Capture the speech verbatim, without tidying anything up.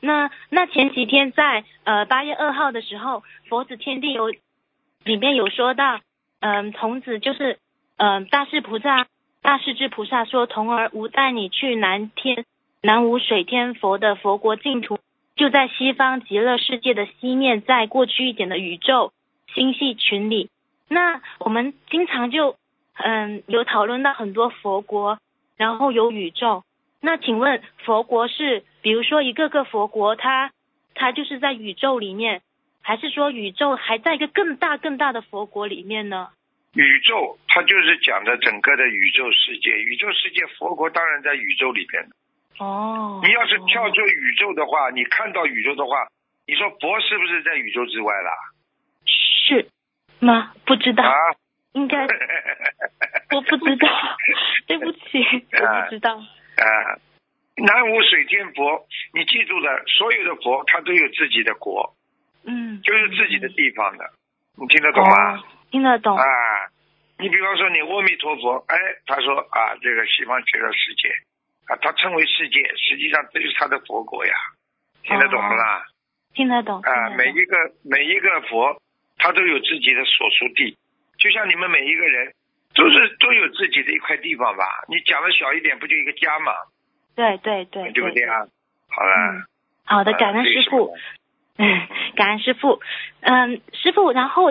那那前几天在呃八月二号的时候，佛子天地有里面有说到，嗯、呃，童子就是嗯、呃、大士菩萨大势至菩萨说，童儿吾带你去南天南无水天佛的佛国净土，就在西方极乐世界的西面，在过去一点的宇宙星系群里。那我们经常就嗯有讨论到很多佛国，然后有宇宙。那请问佛国是比如说一个个佛国，它它就是在宇宙里面，还是说宇宙还在一个更大更大的佛国里面呢？ 宇宙它就是讲的整个的宇宙世界，宇宙世界佛国当然在宇宙里边。 哦， 你要是跳出宇宙的话，你看到宇宙的话，你说佛是不是在宇宙之外啦？ 是吗？不知道。 啊， 应该我不知道，对不起，我不知道。 啊，南无水天佛，你记住了，所有的佛他都有自己的国， 嗯， 就是自己的地方的，你听得懂吗？ 哦，听得懂。 啊，你比方说你阿弥陀佛，哎，他说啊，这个西方极乐世界啊，他称为世界，实际上这就是他的佛国呀，听得懂不啦？ 哦，听得懂。 啊，每一个每一个佛，他都有自己的所属地，就像你们每一个人都是都有自己的一块地方吧？你讲的小一点，不就一个家嘛？ 对对对， 对不对啊？好了、 嗯，好的，感恩师父。嗯，感恩师父。嗯，师父，然后